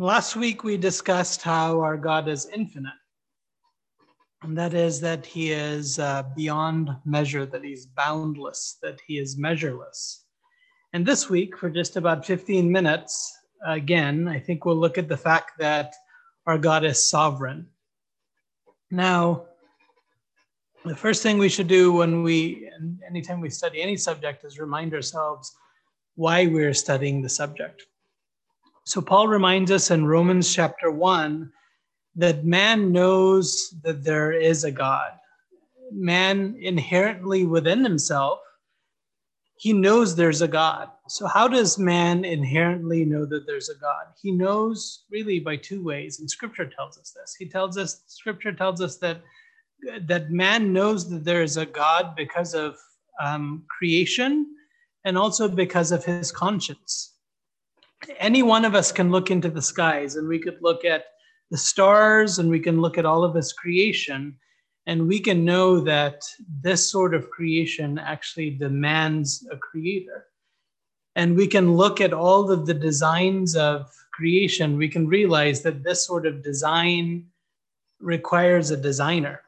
Last week we discussed how our God is infinite, and that is that he is beyond measure, that he's boundless, that he is measureless. And this week, for just about 15 minutes, again, I think we'll look at the fact that our God is sovereign. Now, the first thing we should do anytime we study any subject is remind ourselves why we're studying the subject. So Paul reminds us in Romans chapter 1 that man knows that there is a God. Man inherently within himself, he knows there's a God. So how does man inherently know that there's a God? He knows really by two ways, and Scripture tells us this. Scripture tells us that man knows that there is a God because of creation and also because of his conscience. Any one of us can look into the skies, and we could look at the stars, and we can look at all of his creation, and we can know that this sort of creation actually demands a creator. And we can look at all of the designs of creation. We can realize that this sort of design requires a designer.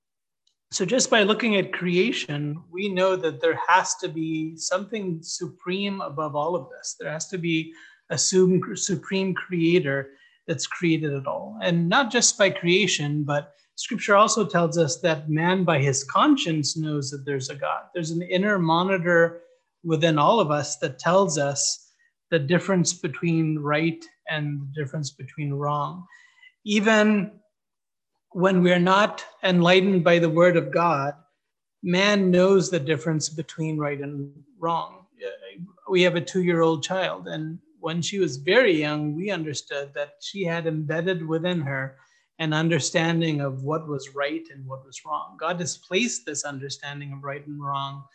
So just by looking at creation, we know that there has to be something supreme above all of this. There has to be a supreme creator that's created it all. And not just by creation, but Scripture also tells us that man by his conscience knows that there's a God. There's an inner monitor within all of us that tells us the difference between right and the difference between wrong. Even when we're not enlightened by the word of God, man knows the difference between right and wrong. We have a 2-year-old child, and when she was very young, we understood that she had embedded within her an understanding of what was right and what was wrong. God has placed this understanding of right and wrong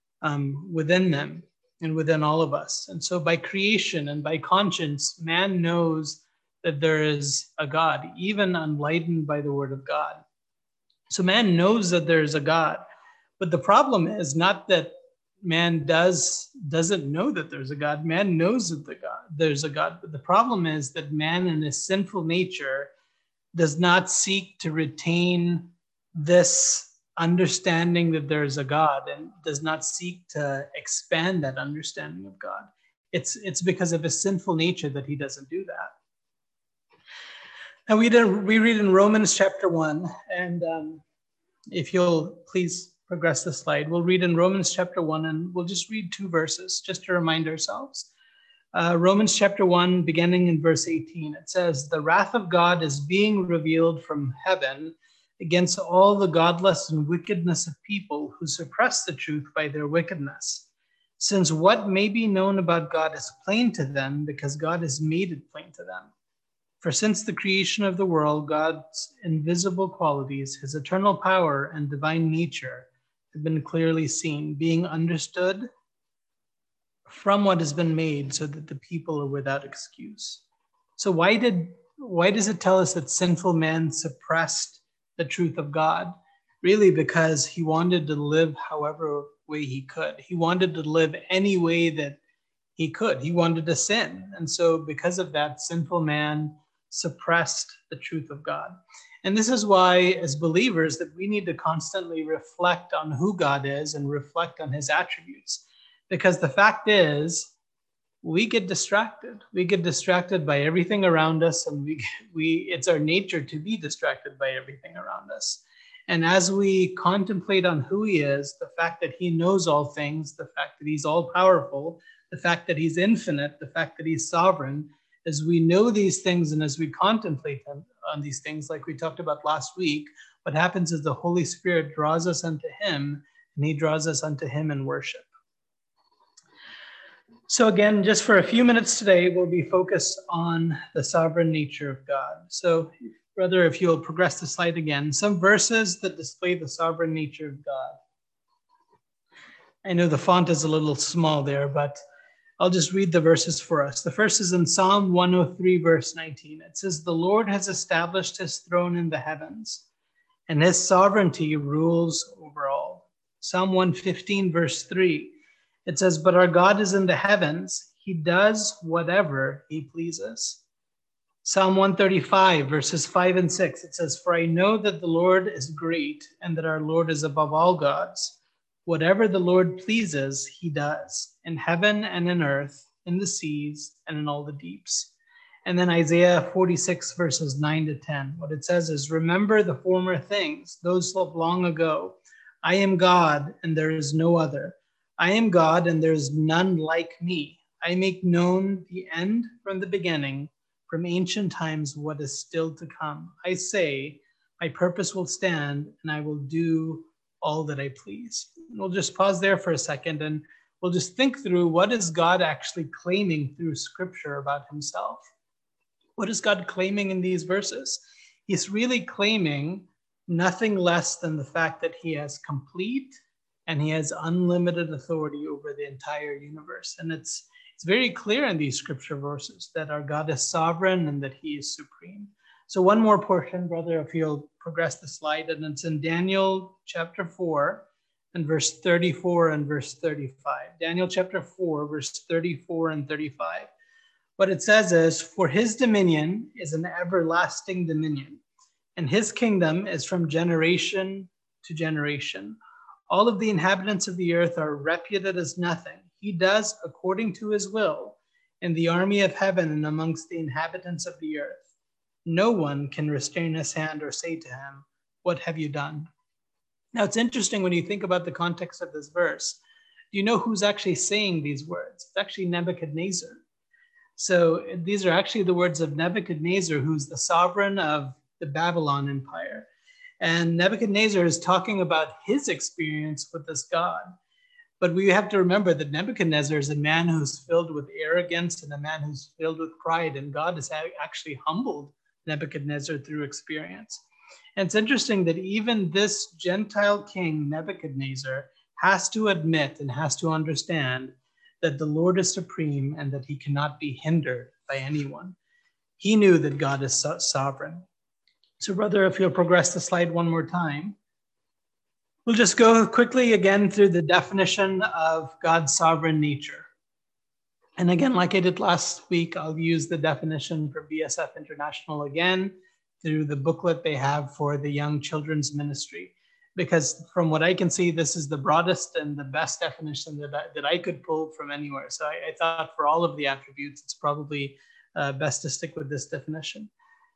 within them and within all of us. And so by creation and by conscience, man knows that there is a God, even enlightened by the word of God. So man knows that there is a God. But the problem is not that man doesn't know that there's a God. Man knows that there's a God. But the problem is that man in his sinful nature does not seek to retain this understanding that there is a God, and does not seek to expand that understanding of God. It's because of his sinful nature that he doesn't do that. Now we read in Romans chapter 1, and if you'll please progress the slide, we'll read in Romans chapter 1, and we'll just read 2 verses just to remind ourselves. Romans chapter 1, beginning in verse 18, it says, "The wrath of God is being revealed from heaven against all the godless and wickedness of people who suppress the truth by their wickedness. Since what may be known about God is plain to them, because God has made it plain to them. For since the creation of the world, God's invisible qualities, his eternal power and divine nature have been clearly seen, being understood from what has been made, so that the people are without excuse." So why does it tell us that sinful man suppressed the truth of God? Really, because he wanted to live however way he could. He wanted to live any way that he could. He wanted to sin. And so because of that, sinful man suppressed the truth of God. And this is why, as believers, that we need to constantly reflect on who God is and reflect on his attributes. Because the fact is, we get distracted. We get distracted by everything around us, and it's our nature to be distracted by everything around us. And as we contemplate on who he is, the fact that he knows all things, the fact that he's all powerful, the fact that he's infinite, the fact that he's sovereign, as we know these things and as we contemplate on these things, like we talked about last week, what happens is the Holy Spirit draws us unto him, and he draws us unto him in worship. So again, just for a few minutes today, we'll be focused on the sovereign nature of God. So brother, if you'll progress the slide again, some verses that display the sovereign nature of God. I know the font is a little small there, but I'll just read the verses for us. The first is in Psalm 103, verse 19. It says, "The Lord has established his throne in the heavens, and his sovereignty rules over all." Psalm 115, verse 3. It says, "But our God is in the heavens. He does whatever he pleases." Psalm 135, verses 5 and 6, it says, "For I know that the Lord is great and that our Lord is above all gods. Whatever the Lord pleases, he does, in heaven and in earth, in the seas and in all the deeps." And then Isaiah 46, verses 9 to 10. What it says is, "Remember the former things, those of long ago. I am God, and there is no other. I am God, and there is none like me. I make known the end from the beginning, from ancient times what is still to come. I say, my purpose will stand, and I will do all that I please." And we'll just pause there for a second, and we'll just think through, what is God actually claiming through Scripture about himself? What is God claiming in these verses? He's really claiming nothing less than the fact that he has complete and he has unlimited authority over the entire universe. And it's very clear in these scripture verses that our God is sovereign and that he is supreme. So one more portion, brother, if you'll progress the slide, and it's in Daniel chapter 4 and verse 34 and verse 35. Daniel chapter 4, verse 34 and 35. What it says is, "For his dominion is an everlasting dominion, and his kingdom is from generation to generation. All of the inhabitants of the earth are reputed as nothing. He does according to his will in the army of heaven and amongst the inhabitants of the earth. No one can restrain his hand or say to him, 'What have you done?'" Now, it's interesting when you think about the context of this verse. Do you know who's actually saying these words? It's actually Nebuchadnezzar. So these are actually the words of Nebuchadnezzar, who's the sovereign of the Babylon Empire. And Nebuchadnezzar is talking about his experience with this God. But we have to remember that Nebuchadnezzar is a man who's filled with arrogance and a man who's filled with pride. And God has actually humbled Nebuchadnezzar through experience. And it's interesting that even this Gentile king, Nebuchadnezzar, has to admit and has to understand that the Lord is supreme and that he cannot be hindered by anyone. He knew that God is sovereign. So, brother, if you'll progress the slide one more time, we'll just go quickly again through the definition of God's sovereign nature. And again, like I did last week, I'll use the definition for BSF International again through the booklet they have for the young children's ministry. Because from what I can see, this is the broadest and the best definition that I could pull from anywhere. So I thought for all of the attributes, it's probably best to stick with this definition.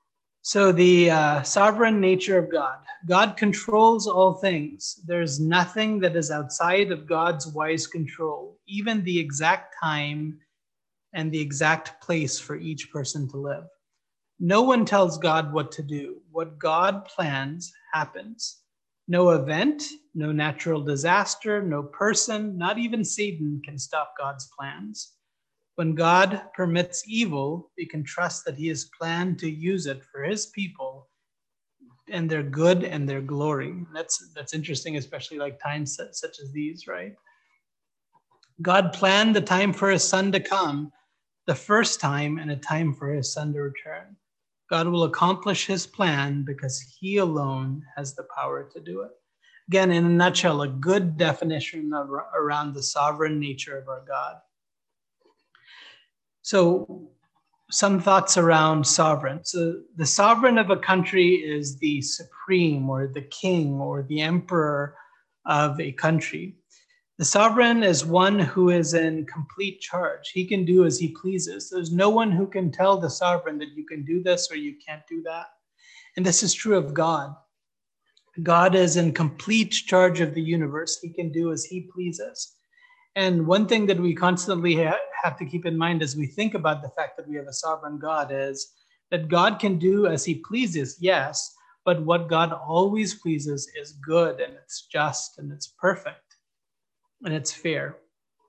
So the sovereign nature of God. God controls all things. There's nothing that is outside of God's wise control, even the exact time and the exact place for each person to live. No one tells God what to do. What God plans happens. No event, no natural disaster, no person, not even Satan can stop God's plans. When God permits evil, we can trust that he has planned to use it for his people and their good and their glory. That's interesting, especially like times such as these, right? God planned the time for his son to come, the first time, and a time for his son to return. God will accomplish his plan because he alone has the power to do it. Again, in a nutshell, a good definition around the sovereign nature of our God. So some thoughts around sovereign. So the sovereign of a country is the supreme or the king or the emperor of a country. The sovereign is one who is in complete charge. He can do as he pleases. There's no one who can tell the sovereign that you can do this or you can't do that. And this is true of God. God is in complete charge of the universe. He can do as he pleases. And one thing that we constantly have to keep in mind as we think about the fact that we have a sovereign God is that God can do as he pleases, yes, but what God always pleases is good and it's just and it's perfect. And it's fair.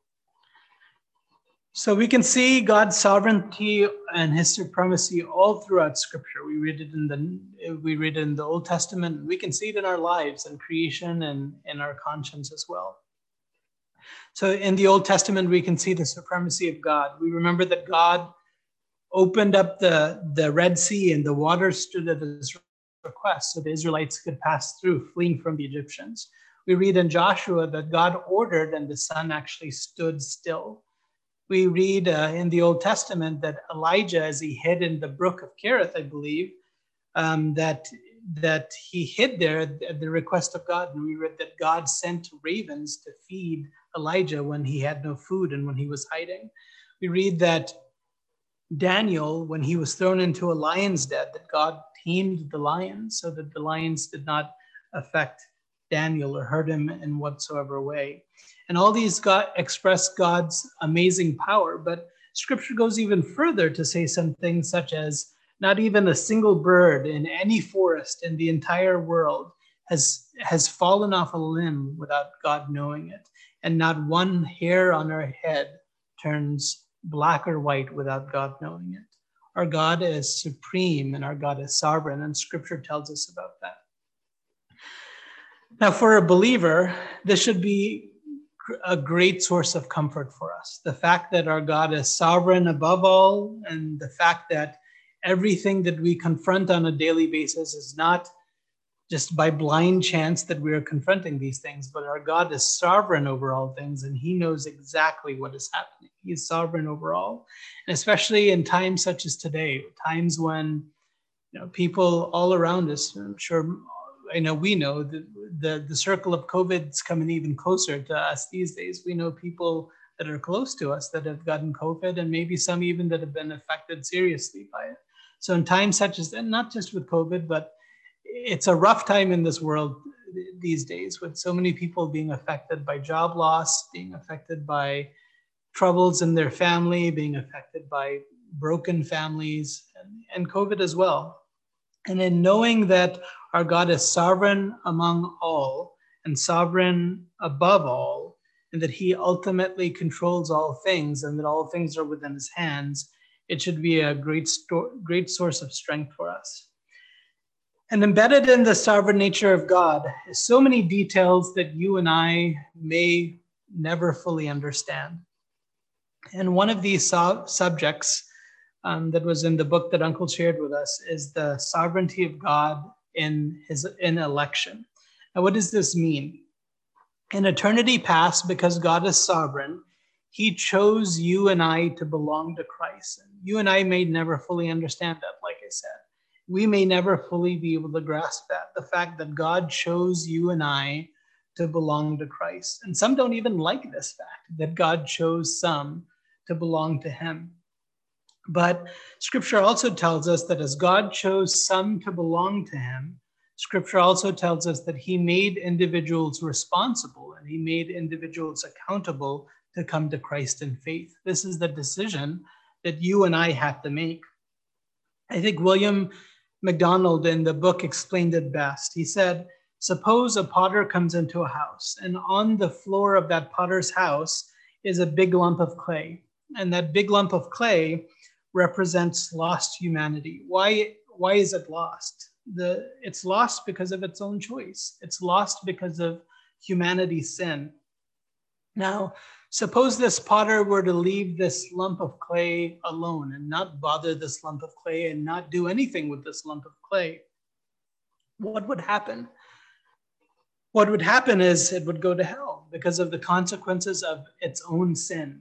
So we can see God's sovereignty and his supremacy all throughout Scripture. We read it in the Old Testament. We can see it in our lives and creation and in our conscience as well. So in the Old Testament, we can see the supremacy of God. We remember that God opened up the Red Sea and the water stood at his request so the Israelites could pass through, fleeing from the Egyptians. We read in Joshua that God ordered and the sun actually stood still. We read in the Old Testament that Elijah, as he hid in the brook of Kerith, I believe, that he hid there at the request of God. And we read that God sent ravens to feed Elijah when he had no food and when he was hiding. We read that Daniel, when he was thrown into a lion's den, that God tamed the lions so that the lions did not affect Daniel or hurt him in whatsoever way. And all these express God's amazing power, but Scripture goes even further to say something such as, not even a single bird in any forest in the entire world has fallen off a limb without God knowing it. And not one hair on our head turns black or white without God knowing it. Our God is supreme and our God is sovereign, and Scripture tells us about that. Now, for a believer, this should be a great source of comfort for us. The fact that our God is sovereign above all, and the fact that everything that we confront on a daily basis is not just by blind chance that we are confronting these things, but our God is sovereign over all things, and he knows exactly what is happening. He is sovereign over all. And especially in times such as today, times when people all around us, I'm sure, I know we know the circle of COVID is coming even closer to us these days. We know people that are close to us that have gotten COVID, and maybe some even that have been affected seriously by it. So in times such as, and not just with COVID, but it's a rough time in this world these days, with so many people being affected by job loss, being affected by troubles in their family, being affected by broken families, and COVID as well. And in knowing that our God is sovereign among all and sovereign above all, and that he ultimately controls all things and that all things are within his hands, it should be a great source of strength for us. And embedded in the sovereign nature of God is so many details that you and I may never fully understand. And one of these subjects that was in the book that Uncle shared with us is the sovereignty of God in election. Now, what does this mean? In eternity past, because God is sovereign, he chose you and I to belong to Christ. And you and I may never fully understand that, like I said. We may never fully be able to grasp that, the fact that God chose you and I to belong to Christ. And some don't even like this fact, that God chose some to belong to him. But Scripture also tells us that as God chose some to belong to him, Scripture also tells us that he made individuals responsible and he made individuals accountable to come to Christ in faith. This is the decision that you and I have to make. I think William MacDonald in the book explained it best. He said, suppose a potter comes into a house, and on the floor of that potter's house is a big lump of clay. And that big lump of clay represents lost humanity. Why is it lost? It's lost because of its own choice. It's lost because of humanity's sin. Now, suppose this potter were to leave this lump of clay alone and not bother this lump of clay and not do anything with this lump of clay. What would happen? What would happen is it would go to hell because of the consequences of its own sin.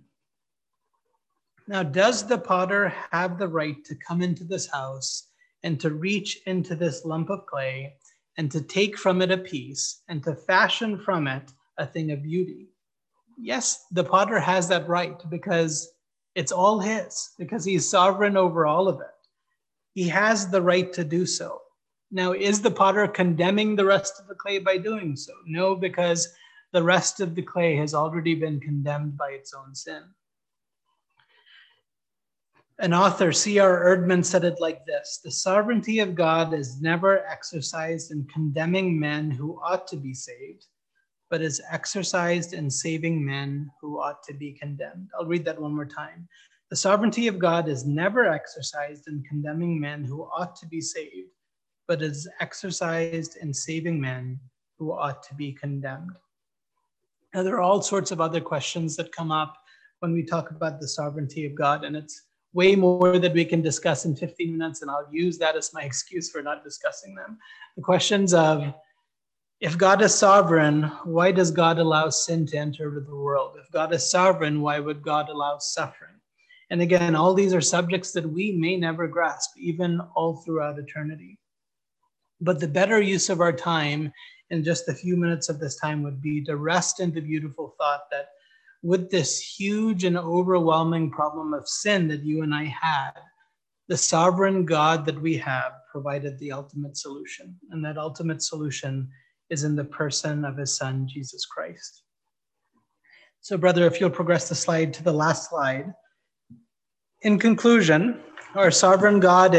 Now, does the potter have the right to come into this house and to reach into this lump of clay and to take from it a piece and to fashion from it a thing of beauty? Yes, the potter has that right because it's all his, because he's sovereign over all of it. He has the right to do so. Now, is the potter condemning the rest of the clay by doing so? No, because the rest of the clay has already been condemned by its own sin. An author, C.R. Erdman, said it like this: the sovereignty of God is never exercised in condemning men who ought to be saved, but is exercised in saving men who ought to be condemned. I'll read that one more time. The sovereignty of God is never exercised in condemning men who ought to be saved, but is exercised in saving men who ought to be condemned. Now, there are all sorts of other questions that come up when we talk about the sovereignty of God, and it's way more that we can discuss in 15 minutes, and I'll use that as my excuse for not discussing them. The questions of If God is sovereign, why does God allow sin to enter into the world? If God is sovereign, why would God allow suffering? And again, all these are subjects that we may never grasp, even all throughout eternity. But the better use of our time in just a few minutes of this time would be to rest in the beautiful thought that with this huge and overwhelming problem of sin that you and I had, the sovereign God that we have provided the ultimate solution. And that ultimate solution is in the person of his son, Jesus Christ. So, brother, if you'll progress the slide to the last slide. In conclusion, our sovereign God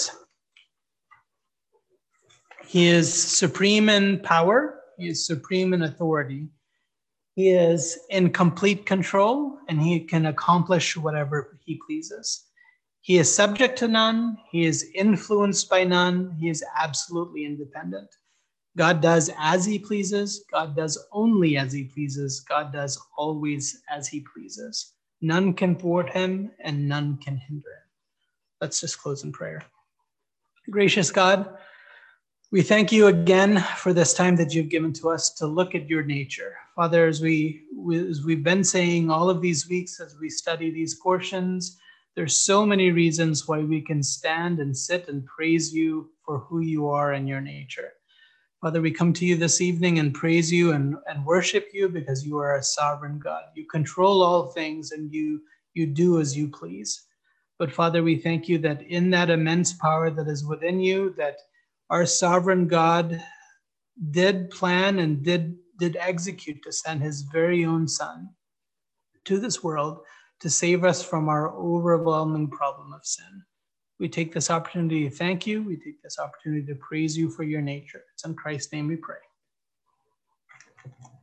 he is supreme in power, he is supreme in authority, he is in complete control, and he can accomplish whatever he pleases. He is subject to none, he is influenced by none, he is absolutely independent. God does as he pleases, God does only as he pleases, God does always as he pleases. None can thwart him and none can hinder him. Let's just close in prayer. Gracious God, we thank you again for this time that you've given to us to look at your nature. Father, as we've been saying all of these weeks as we study these portions, there's so many reasons why we can stand and sit and praise you for who you are and your nature. Father, we come to you this evening and praise you and worship you because you are a sovereign God. You control all things and you do as you please. But Father, we thank you that in that immense power that is within you, that our sovereign God did plan and did execute to send his very own son to this world to save us from our overwhelming problem of sin. We take this opportunity to thank you. We take this opportunity to praise you for your nature. It's in Christ's name we pray.